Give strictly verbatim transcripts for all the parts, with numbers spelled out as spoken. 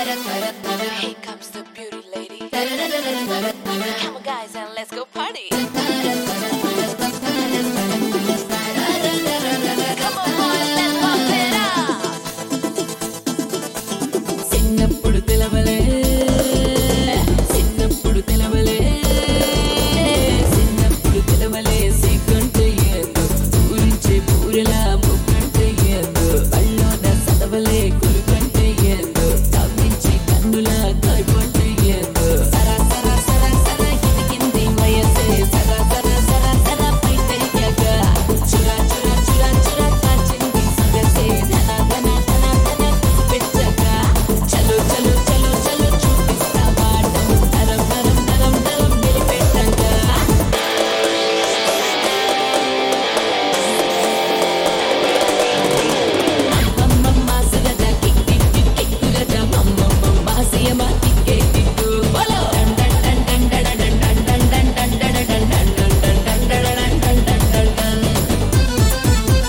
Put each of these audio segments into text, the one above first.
Here comes the beauty lady. Come on guys and let's go party. Come on boys, let's pump it up. చిన్నప్పుడు తెలవలే చిన్నప్పుడు తెలవలే చిన్నప్పుడు తెలవలే సిగ్గుంటే ఏదో ఊరించే పూరలా ముక్కంటే ఏదో అల్లోన సదవలే కురుకంటే ఏదో తవ్వించి కన్నులా కైపంటే ఏదో సరా సరా సరా సరా హిటికింది వయసే సరా సరా సరా సరా పైటయ్యాక చురా చురా చురా చురా కాచింది సగసే ధన ధన ధన ధన పెట్టక చలో చలో చలో చలో చూపిస్తా వాటం నరం నరం నరం నరం నిలిపెట్టంగా అమ్మమ్మ సగదా కిక్ కిక్ కిక్ కిక్కులదా అమ్మమ్మ మాసియమ కిక్కే కిక్కు బలో డం డం డం డం డం డం డం డం డం డం డం డం డం డం డం డం డం డం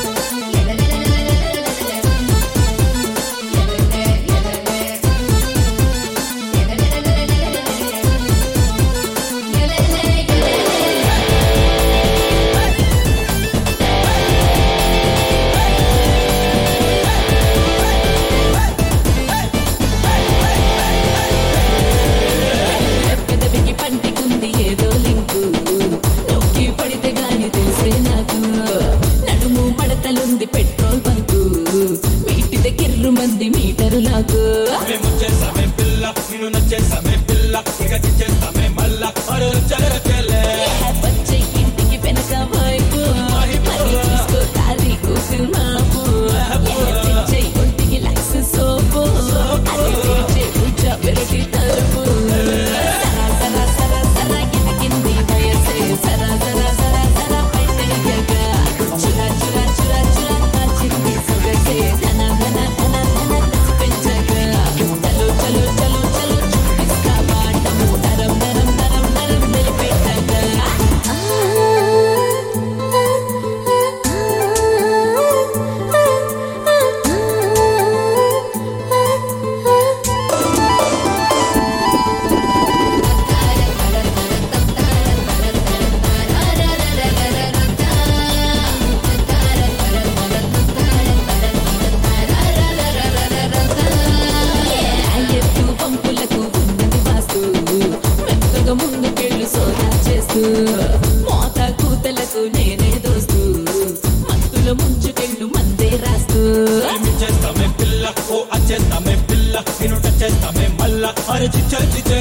పెదవికి పంటికుంది ఏదో లింకు నొక్కి పడితే గాని తెలిసే నాకు నడుము మడతలుంది పెట్రోల్ బంకు వీటి దగ్గర మంది మీటరు నాకు మేము చేస్తామే పిల్ల నిన్ను నచ్చేస్తామే పిల్ల ఇక చేస్తామే మళ్ళా అరే చలరకెళ్ళే వచ్చే ఇంటికి వెనక వైపు మరి తీసుకో దారి కూతురు మాపు తెచ్చే ఒంటికి లక్స్ సోపు అది తెచ్చే ఉజ్జ పెరటి తలుపు సరా సరా సరా సరా కింది వయసే సరా సరా సరా సరా పైటయ్యాక చురా చురా చురా చురా కాచింది సొగసే ధన ధన ధన ధన పెంచక చలో చలో చలో చలో చూపిస్తా వాటము నరం నరం నరం నరం నిలిపెట్టక ఎత్తు పంపులకు ఉన్నది వాస్తు మెత్తగా ముందుకెళ్ళు సోదా చేస్తూ మోత కూతలకు నేనే దోస్తూ మత్తుల ముంచుకెళ్ళు మందే రాస్తూ మేము చేస్తామే పిల్ల ఓ అచ్చేస్తామే పిల్ల నిన్ను టచ్ చేస్తామే మళ్ళా అరే చిచ్చే చిచ్చే